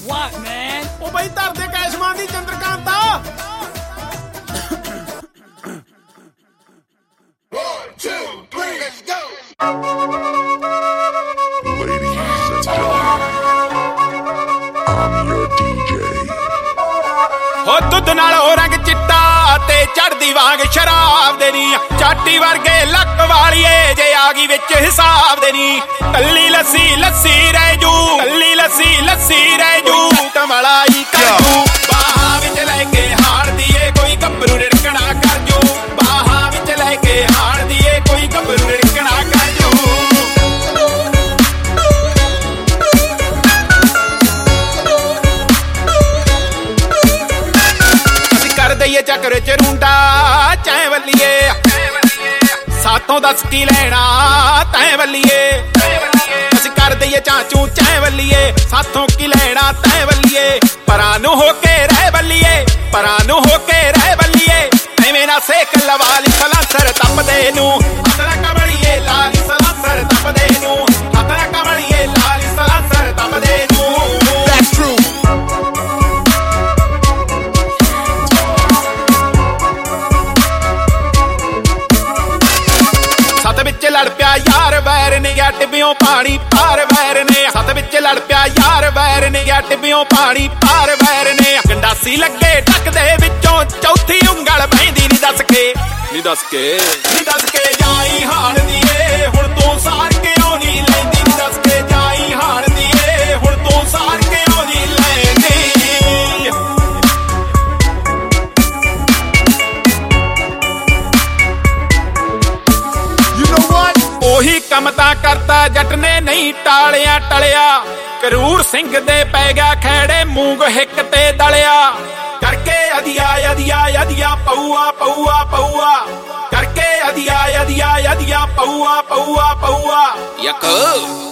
What, man? ਉਹ ਬਈ ਧਰ ਦੇ ਕੈਸ਼ਮਾਨ ਦੀ ਚੰਦਰਕਾਂਤਾ। ਹੋ ਦੁੱਧ ਨਾਲ ਹੋ ਰੰਗ ਚਿੱਟਾ ਤੇ ਚੜਦੀ ਵਾਂਗ ਸ਼ਰਾਬ ਦੇ ਨੀ ਚਾਟੀ ਵਰਗੇ ਲੱਕ ਵਾਲੀਏ ਜੇ ਆ ਗਈ ਵਿੱਚ ਹਿਸਾਬ ਦੇ ਨੀ ਕੱਲੀ ਲੱਸੀ ਲੱਸੀ ਰਹਿ ਜੂ ਕੱਲੀ ਲੱਸੀ ਲੱਸੀ ਰਹਿ ਜੂ ਕਮਲਾਈ ਕਰ ਜੂ ਬਾਹਾਂ ਵਿੱਚ ਲੈ ਕੇ ਹਾਰਦੀ ਏ ਕੋਈ ਗੱਭਰੂ ਰਿੜਕਣਾ ਕਰ ਜੂ ਬਾਹਾਂ ਵਿੱਚ ਲੈ ਕੇ ਹਾਰਦੀ ਏ ਕੋਈ ਗੱਭਰੂ ਰਿੜਕਣਾ ਕਰ ਜੂ ਦਈਏ ਚੱਕਰ ਚ ਰੁੰਡਾ ਚੈ ਵੱਲੀਏ ਸਾਥੋਂ ਦੱਸ ਕੀ ਲੈਣਾ ਤੈਂ ਵੱਲੀਏ ਅਸੀਂ ਕਰ ਦਈਏ ਚਾਚੂ ਚੈ ਵੱਲੀਏ ਸਾਥੋਂ ਕੀ ਲੈਣਾ ਤੈਂ ਵੱਲੀਏ ਪਰਾਂ ਨੂੰ ਹੋ ਕੇ ਰਹਿ ਵੱਲੀਏ ਪਰਾਂ ਨੂੰ ਹੋ ਕੇ ਰਹਿ ਵੱਲੀਏ ਐਵੇਂ ਨਾ ਸੇਕ ਲਵਾ ਲਈ ਸਲਾਂਸਰ ਤਪਦੇ ਨੂੰ ਹੱਥਾਂ ਕਮਲੀਏ ਲਾ ਲਈ ਸਲਾਂਸਰ ਤਪਦੇ ਨੂੰ ਹੱਥਾਂ ਕਮਲੀਏ ਲਾ ਲਈ ਸਲਾਂਸਰ ਤਪਦੇ ਨੂੰ That's true ਸੱਤ ਵਿੱਚ ਲੜ ਪਿਆ ਯਾਰ ਵੈਰ ਨੇ ਗਿਆ ਟਿੱਬਿਓਂ ਪਾਣੀ ਪਾਰ ਵੈਰ ਨੇ ਸੱਤ ਵਿੱਚ ਲੜ ਪਿਆ ਯਾਰ ਵੈਰ ਨੇ ਗਿਆ ਟਿੱਬਿਓਂ ਪਾਣੀ ਪਾਰ ਵੈਰ ਨੇ ਗੰਡਾਸੀ ਲੱਗੇ ਟੱਕ ਦੇ ਵਿੱਚੋਂ ਚੌਥੀ ਉਂਗਲ ਬਹਿੰਦੀ ਨੀ ਦੱਸ ਕੇ ਜਾਈ ਹਾਣ ਦੀਏ ਹੁਣ ਤੂੰ ਸਾਰ ਕਿਉਂ ਨੀ ਲੈਂਦੀ ਨੀ ਦੱਸ ਕੇ ਜਾਈ ਹਾਣ ਦੀਏ ਹੁਣ ਤੂੰ ਸਾਰ ਕਿਉਂ ਨੀ ਲੈਂਦੀ ਉਹੀ ਕੰਮ ਤਾਂ ਕਰਤਾ ਜੱਟ ਨੇ ਨਹੀਂ ਟਾਲਿਆ ਟਲਿਆ ਕਰੂਰ ਸਿੰਘ ਦੇ ਪੈ ਗਿਆ ਖੈੜੇ ਮੂੰਗ ਹਿੱਕ ਤੇ ਦਲਿਆ ਕਰਕੇ ਅਧਿਆ ਅਧਿਆ ਅਧਿਆ ਪਊਆ ਪਊਆ ਪਊਆ ਕਰਕੇ ਅਧਿਆ ਅਧਿਆ ਅਧਿਆ ਪਊਆ ਪਊਆ ਪਊਆ ਯਕ